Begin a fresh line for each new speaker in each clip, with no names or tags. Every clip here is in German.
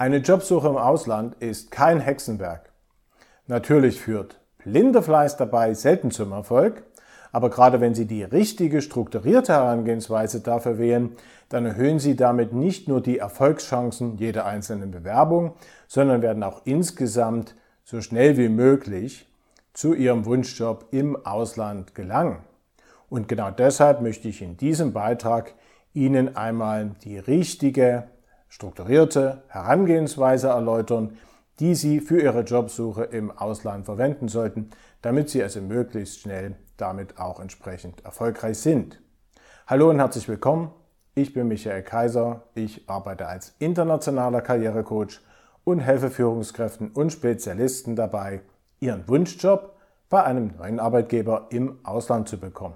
Eine Jobsuche im Ausland ist kein Hexenwerk. Natürlich führt blinder Fleiß dabei selten zum Erfolg, aber gerade wenn Sie die richtige, strukturierte Herangehensweise dafür wählen, dann erhöhen Sie damit nicht nur die Erfolgschancen jeder einzelnen Bewerbung, sondern werden auch insgesamt so schnell wie möglich zu Ihrem Wunschjob im Ausland gelangen. Und genau deshalb möchte ich in diesem Beitrag Ihnen einmal die richtige, strukturierte Herangehensweise erläutern, die Sie für Ihre Jobsuche im Ausland verwenden sollten, damit Sie also möglichst schnell damit auch entsprechend erfolgreich sind. Hallo und herzlich willkommen, ich bin Michael Kaiser, ich arbeite als internationaler Karrierecoach und helfe Führungskräften und Spezialisten dabei, ihren Wunschjob bei einem neuen Arbeitgeber im Ausland zu bekommen.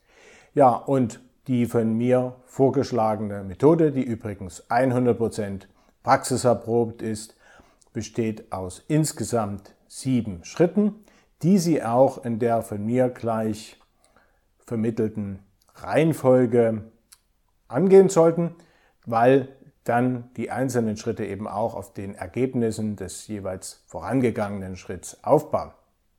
Ja, und die von mir vorgeschlagene Methode, die übrigens 100% praxiserprobt ist, besteht aus insgesamt 7 Schritten, die Sie auch in der von mir gleich vermittelten Reihenfolge angehen sollten, weil dann die einzelnen Schritte eben auch auf den Ergebnissen des jeweils vorangegangenen Schritts aufbauen.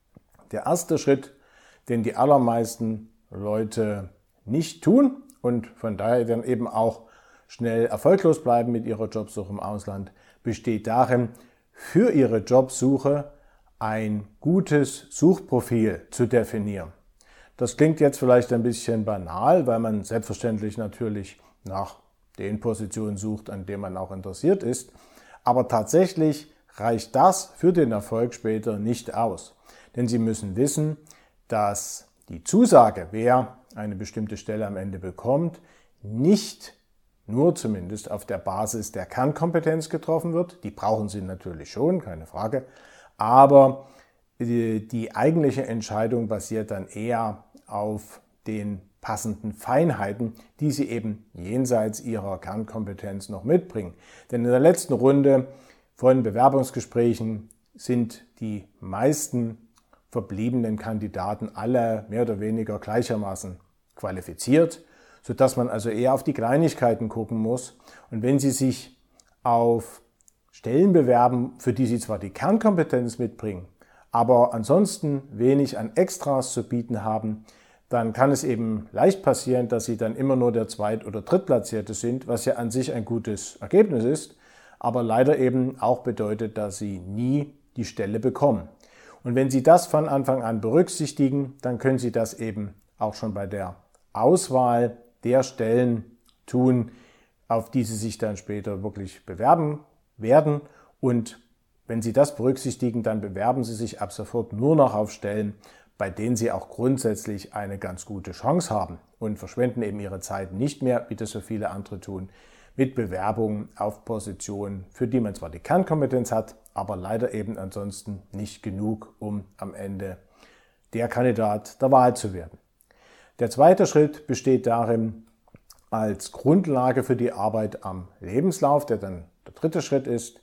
Der erste Schritt, den die allermeisten Leute nicht tun und von daher dann eben auch schnell erfolglos bleiben mit ihrer Jobsuche im Ausland, besteht darin, für ihre Jobsuche ein gutes Suchprofil zu definieren. Das klingt jetzt vielleicht ein bisschen banal, weil man selbstverständlich natürlich nach den Positionen sucht, an denen man auch interessiert ist, aber tatsächlich reicht das für den Erfolg später nicht aus. Denn Sie müssen wissen, dass die Zusage, wer eine bestimmte Stelle am Ende bekommt, nicht nur zumindest auf der Basis der Kernkompetenz getroffen wird. Die brauchen Sie natürlich schon, keine Frage. Aber die eigentliche Entscheidung basiert dann eher auf den passenden Feinheiten, die Sie eben jenseits Ihrer Kernkompetenz noch mitbringen. Denn in der letzten Runde von Bewerbungsgesprächen sind die meisten verbliebenen Kandidaten alle mehr oder weniger gleichermaßen qualifiziert, sodass man also eher auf die Kleinigkeiten gucken muss. Und wenn Sie sich auf Stellen bewerben, für die Sie zwar die Kernkompetenz mitbringen, aber ansonsten wenig an Extras zu bieten haben, dann kann es eben leicht passieren, dass Sie dann immer nur der Zweit- oder Drittplatzierte sind, was ja an sich ein gutes Ergebnis ist, aber leider eben auch bedeutet, dass Sie nie die Stelle bekommen. Und wenn Sie das von Anfang an berücksichtigen, dann können Sie das eben auch schon bei der Auswahl der Stellen tun, auf die Sie sich dann später wirklich bewerben werden. Und wenn Sie das berücksichtigen, dann bewerben Sie sich ab sofort nur noch auf Stellen, bei denen Sie auch grundsätzlich eine ganz gute Chance haben und verschwenden eben Ihre Zeit nicht mehr, wie das so viele andere tun, mit Bewerbungen auf Positionen, für die man zwar die Kernkompetenz hat, aber leider eben ansonsten nicht genug, um am Ende der Kandidat der Wahl zu werden. Der zweite Schritt besteht darin, als Grundlage für die Arbeit am Lebenslauf, der dann der dritte Schritt ist,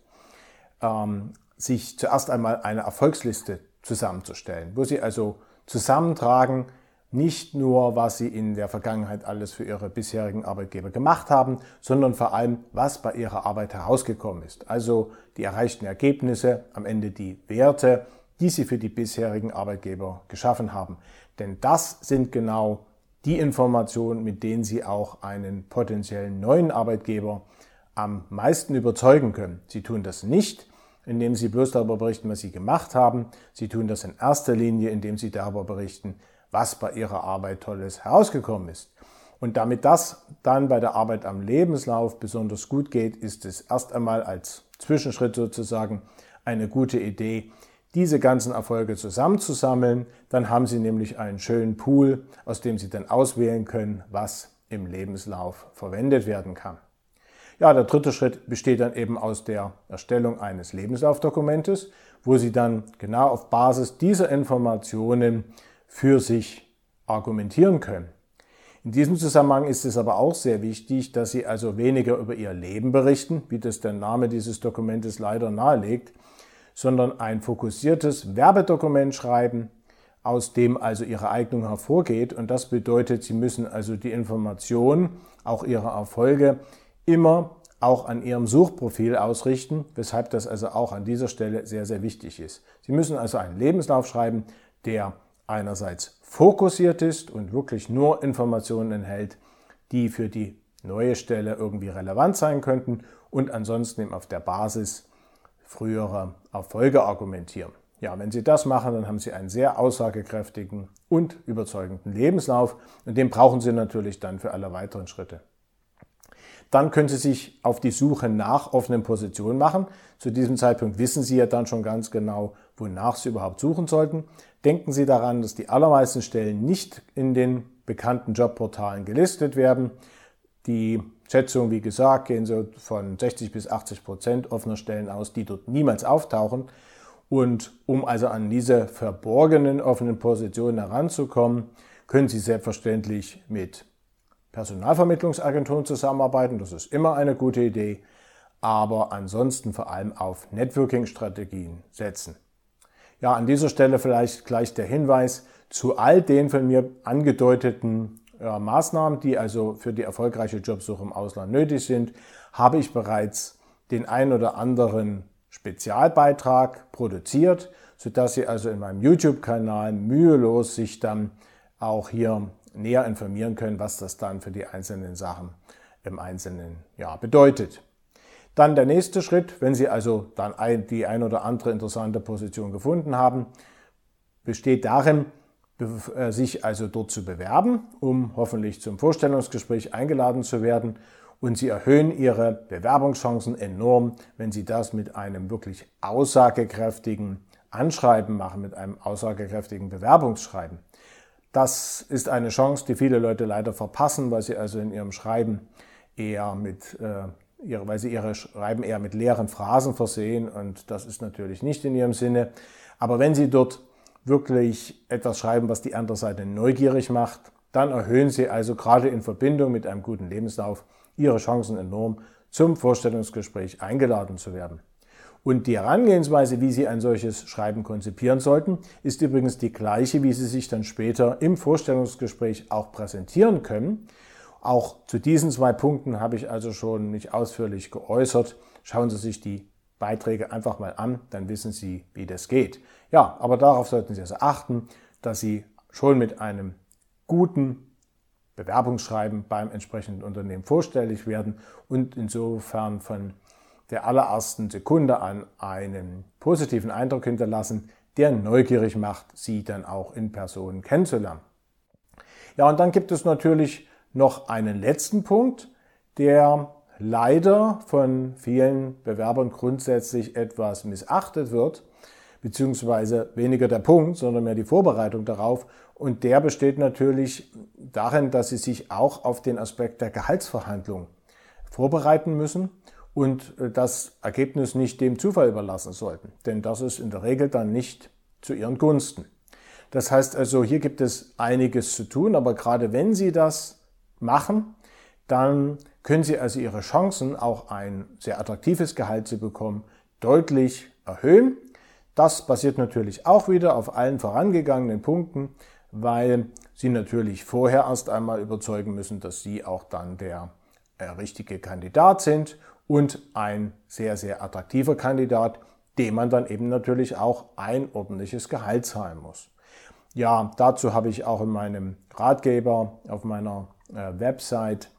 sich zuerst einmal eine Erfolgsliste zusammenzustellen, wo Sie also zusammentragen, nicht nur, was Sie in der Vergangenheit alles für Ihre bisherigen Arbeitgeber gemacht haben, sondern vor allem, was bei Ihrer Arbeit herausgekommen ist. Also die erreichten Ergebnisse, am Ende die Werte, die Sie für die bisherigen Arbeitgeber geschaffen haben. Denn das sind genau die Informationen, mit denen Sie auch einen potenziellen neuen Arbeitgeber am meisten überzeugen können. Sie tun das nicht, indem Sie bloß darüber berichten, was Sie gemacht haben. Sie tun das in erster Linie, indem Sie darüber berichten, was bei Ihrer Arbeit Tolles herausgekommen ist. Und damit das dann bei der Arbeit am Lebenslauf besonders gut geht, ist es erst einmal als Zwischenschritt sozusagen eine gute Idee, diese ganzen Erfolge zusammenzusammeln. Dann haben Sie nämlich einen schönen Pool, aus dem Sie dann auswählen können, was im Lebenslauf verwendet werden kann. Ja, der dritte Schritt besteht dann eben aus der Erstellung eines Lebenslaufdokumentes, wo Sie dann genau auf Basis dieser Informationen für sich argumentieren können. In diesem Zusammenhang ist es aber auch sehr wichtig, dass Sie also weniger über Ihr Leben berichten, wie das der Name dieses Dokumentes leider nahelegt, sondern ein fokussiertes Werbedokument schreiben, aus dem also Ihre Eignung hervorgeht. Und das bedeutet, Sie müssen also die Informationen, auch Ihre Erfolge, immer auch an Ihrem Suchprofil ausrichten, weshalb das also auch an dieser Stelle sehr, sehr wichtig ist. Sie müssen also einen Lebenslauf schreiben, der einerseits fokussiert ist und wirklich nur Informationen enthält, die für die neue Stelle irgendwie relevant sein könnten und ansonsten eben auf der Basis früherer Erfolge argumentieren. Ja, wenn Sie das machen, dann haben Sie einen sehr aussagekräftigen und überzeugenden Lebenslauf und den brauchen Sie natürlich dann für alle weiteren Schritte. Dann können Sie sich auf die Suche nach offenen Positionen machen. Zu diesem Zeitpunkt wissen Sie ja dann schon ganz genau, wonach Sie überhaupt suchen sollten. Denken Sie daran, dass die allermeisten Stellen nicht in den bekannten Jobportalen gelistet werden. Die Schätzungen, wie gesagt, gehen so von 60 bis 80% offener Stellen aus, die dort niemals auftauchen. Und um also an diese verborgenen offenen Positionen heranzukommen, können Sie selbstverständlich mit Personalvermittlungsagenturen zusammenarbeiten. Das ist immer eine gute Idee, aber ansonsten vor allem auf Networking-Strategien setzen. Ja, an dieser Stelle vielleicht gleich der Hinweis zu all den von mir angedeuteten Maßnahmen, die also für die erfolgreiche Jobsuche im Ausland nötig sind, habe ich bereits den ein oder anderen Spezialbeitrag produziert, sodass Sie also in meinem YouTube-Kanal mühelos sich dann auch hier näher informieren können, was das dann für die einzelnen Sachen im Einzelnen bedeutet. Dann der nächste Schritt, wenn Sie also dann die ein oder andere interessante Position gefunden haben, besteht darin, sich also dort zu bewerben, um hoffentlich zum Vorstellungsgespräch eingeladen zu werden. Und Sie erhöhen Ihre Bewerbungschancen enorm, wenn Sie das mit einem wirklich aussagekräftigen Anschreiben machen, mit einem aussagekräftigen Bewerbungsschreiben. Das ist eine Chance, die viele Leute leider verpassen, weil sie also in ihrem Schreiben ihre Schreiben eher mit leeren Phrasen versehen und das ist natürlich nicht in ihrem Sinne. Aber wenn Sie dort wirklich etwas schreiben, was die andere Seite neugierig macht, dann erhöhen Sie also gerade in Verbindung mit einem guten Lebenslauf Ihre Chancen enorm, zum Vorstellungsgespräch eingeladen zu werden. Und die Herangehensweise, wie Sie ein solches Schreiben konzipieren sollten, ist übrigens die gleiche, wie Sie sich dann später im Vorstellungsgespräch auch präsentieren können. Auch zu diesen 2 Punkten habe ich also schon mich ausführlich geäußert. Schauen Sie sich die Beiträge einfach mal an, dann wissen Sie, wie das geht. Ja, aber darauf sollten Sie also achten, dass Sie schon mit einem guten Bewerbungsschreiben beim entsprechenden Unternehmen vorstellig werden und insofern von der allerersten Sekunde an einen positiven Eindruck hinterlassen, der neugierig macht, Sie dann auch in Person kennenzulernen. Ja, und dann gibt es natürlich noch einen letzten Punkt, der leider von vielen Bewerbern grundsätzlich etwas missachtet wird, beziehungsweise weniger der Punkt, sondern mehr die Vorbereitung darauf. Und der besteht natürlich darin, dass Sie sich auch auf den Aspekt der Gehaltsverhandlung vorbereiten müssen und das Ergebnis nicht dem Zufall überlassen sollten. Denn das ist in der Regel dann nicht zu Ihren Gunsten. Das heißt also, hier gibt es einiges zu tun, aber gerade wenn Sie das machen, dann können Sie also Ihre Chancen, auch ein sehr attraktives Gehalt zu bekommen, deutlich erhöhen. Das basiert natürlich auch wieder auf allen vorangegangenen Punkten, weil Sie natürlich vorher erst einmal überzeugen müssen, dass Sie auch dann der richtige Kandidat sind und ein sehr, sehr attraktiver Kandidat, dem man dann eben natürlich auch ein ordentliches Gehalt zahlen muss. Ja, dazu habe ich auch in meinem Ratgeber auf meiner Website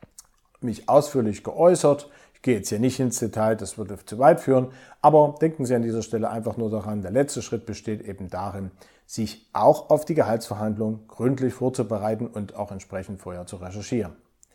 mich ausführlich geäußert. Ich gehe jetzt hier nicht ins Detail, das würde zu weit führen, aber denken Sie an dieser Stelle einfach nur daran, der letzte Schritt besteht eben darin, sich auch auf die Gehaltsverhandlung gründlich vorzubereiten und auch entsprechend vorher zu recherchieren.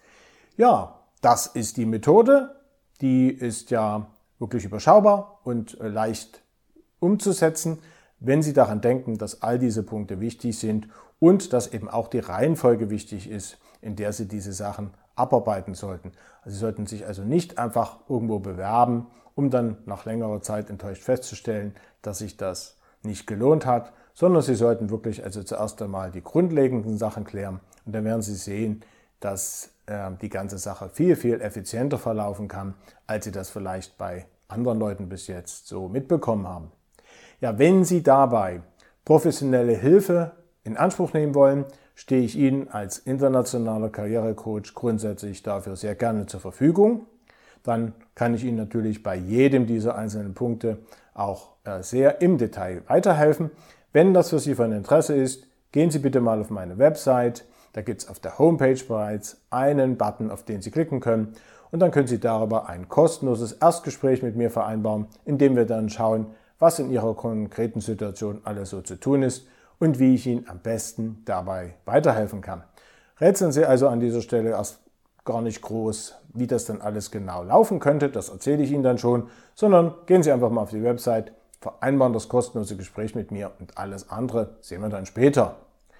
Ja, das ist die Methode, die ist ja wirklich überschaubar und leicht umzusetzen, wenn Sie daran denken, dass all diese Punkte wichtig sind und dass eben auch die Reihenfolge wichtig ist, in der Sie diese Sachen abarbeiten sollten. Also Sie sollten sich also nicht einfach irgendwo bewerben, um dann nach längerer Zeit enttäuscht festzustellen, dass sich das nicht gelohnt hat, sondern Sie sollten wirklich also zuerst einmal die grundlegenden Sachen klären und dann werden Sie sehen, dass die ganze Sache viel, viel effizienter verlaufen kann, als Sie das vielleicht bei anderen Leuten bis jetzt so mitbekommen haben. Ja, wenn Sie dabei professionelle Hilfe in Anspruch nehmen wollen, stehe ich Ihnen als internationaler Karrierecoach grundsätzlich dafür sehr gerne zur Verfügung. dann kann ich Ihnen natürlich bei jedem dieser einzelnen Punkte auch sehr im Detail weiterhelfen. Wenn das für Sie von Interesse ist, gehen Sie bitte mal auf meine Website. Da gibt es auf der Homepage bereits einen Button, auf den Sie klicken können. Und dann können Sie darüber ein kostenloses Erstgespräch mit mir vereinbaren, in dem wir dann schauen, was in Ihrer konkreten Situation alles so zu tun ist und wie ich Ihnen am besten dabei weiterhelfen kann. Rätseln Sie also an dieser Stelle erst gar nicht groß, wie das dann alles genau laufen könnte, das erzähle ich Ihnen dann schon, sondern gehen Sie einfach mal auf die Website, vereinbaren das kostenlose Gespräch mit mir und alles andere sehen wir dann später.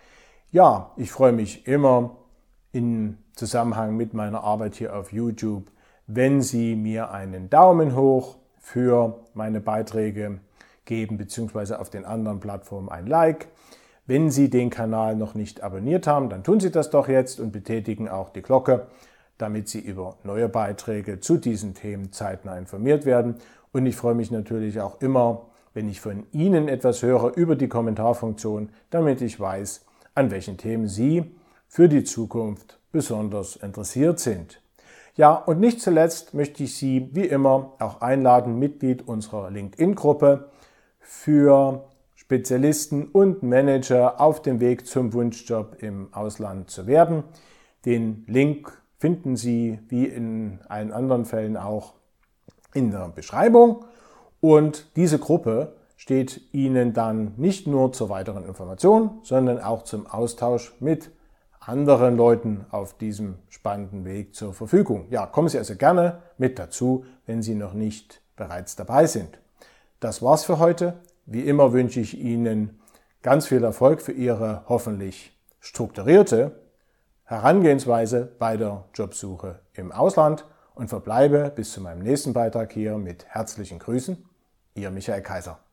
Ja, ich freue mich immer im Zusammenhang mit meiner Arbeit hier auf YouTube, wenn Sie mir einen Daumen hoch für meine Beiträge geben, beziehungsweise auf den anderen Plattformen ein Like. Wenn Sie den Kanal noch nicht abonniert haben, dann tun Sie das doch jetzt und betätigen auch die Glocke, damit Sie über neue Beiträge zu diesen Themen zeitnah informiert werden. Und ich freue mich natürlich auch immer, wenn ich von Ihnen etwas höre über die Kommentarfunktion, damit ich weiß, an welchen Themen Sie für die Zukunft besonders interessiert sind. Ja, und nicht zuletzt möchte ich Sie wie immer auch einladen, Mitglied unserer LinkedIn-Gruppe für Spezialisten und Manager auf dem Weg zum Wunschjob im Ausland zu werden. Den Link finden Sie wie in allen anderen Fällen auch in der Beschreibung. Und diese Gruppe steht Ihnen dann nicht nur zur weiteren Information, sondern auch zum Austausch mit anderen Leuten auf diesem spannenden Weg zur Verfügung. Ja, kommen Sie also gerne mit dazu, wenn Sie noch nicht bereits dabei sind. Das war's für heute. Wie immer wünsche ich Ihnen ganz viel Erfolg für Ihre hoffentlich strukturierte Herangehensweise bei der Jobsuche im Ausland und verbleibe bis zu meinem nächsten Beitrag hier mit herzlichen Grüßen. Ihr Michael Kaiser.